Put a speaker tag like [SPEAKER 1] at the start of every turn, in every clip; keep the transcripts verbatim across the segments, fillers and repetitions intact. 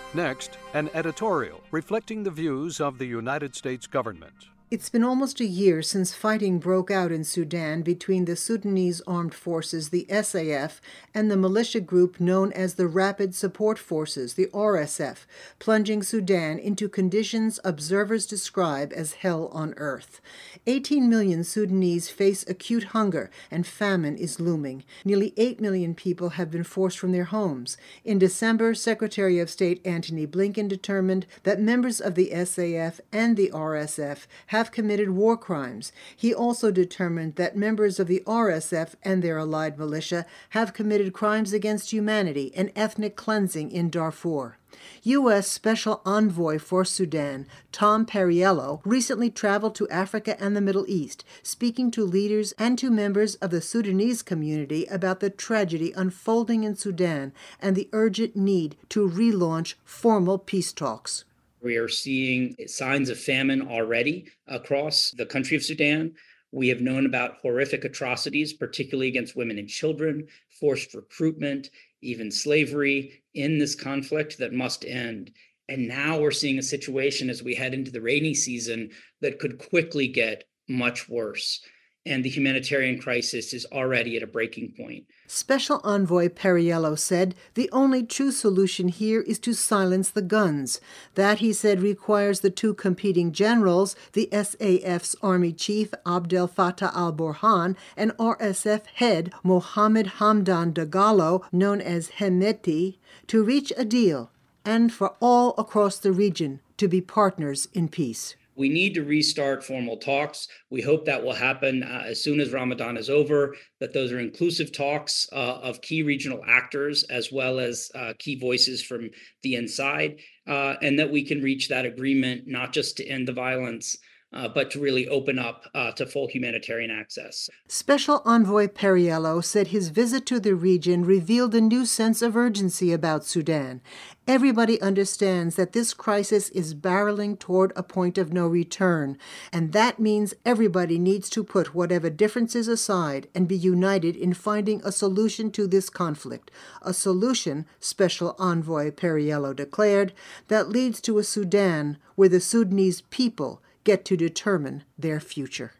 [SPEAKER 1] Next, an editorial reflecting the views of the United States government.
[SPEAKER 2] It's been almost a year since fighting broke out in Sudan between the Sudanese Armed Forces, the S A F, and the militia group known as the Rapid Support Forces, the R S F, plunging Sudan into conditions observers describe as hell on earth. eighteen million Sudanese face acute hunger, and famine is looming. Nearly eight million people have been forced from their homes. In December, Secretary of State Antony Blinken determined that members of the S A F and the R S F have have committed war crimes. He also determined that members of the R S F and their allied militia have committed crimes against humanity and ethnic cleansing in Darfur. U S. Special Envoy for Sudan, Tom Perriello, recently traveled to Africa and the Middle East, speaking to leaders and to members of the Sudanese community about the tragedy unfolding in Sudan and the urgent need to relaunch formal peace talks.
[SPEAKER 3] We are seeing signs of famine already across the country of Sudan. We have known about horrific atrocities, particularly against women and children, forced recruitment, even slavery in this conflict that must end. And now we're seeing a situation as we head into the rainy season that could quickly get much worse. And the humanitarian crisis is already at a breaking point.
[SPEAKER 2] Special Envoy Perriello said the only true solution here is to silence the guns. That, he said, requires the two competing generals, the S A F's Army Chief Abdel Fattah al-Burhan and R S F head Mohammed Hamdan Dagalo, known as Hemeti, to reach a deal, and for all across the region to be partners in peace.
[SPEAKER 3] We need to restart formal talks. We hope that will happen uh, as soon as Ramadan is over, that those are inclusive talks uh, of key regional actors as well as uh, key voices from the inside, uh, and that we can reach that agreement not just to end the violence, Uh, but to really open up uh, to full humanitarian access.
[SPEAKER 2] Special Envoy Perriello said his visit to the region revealed a new sense of urgency about Sudan. Everybody understands that this crisis is barreling toward a point of no return, and that means everybody needs to put whatever differences aside and be united in finding a solution to this conflict. A solution, Special Envoy Perriello declared, that leads to a Sudan where the Sudanese people get to determine their future.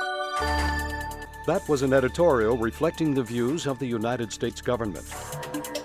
[SPEAKER 1] That was an editorial reflecting the views of the United States government.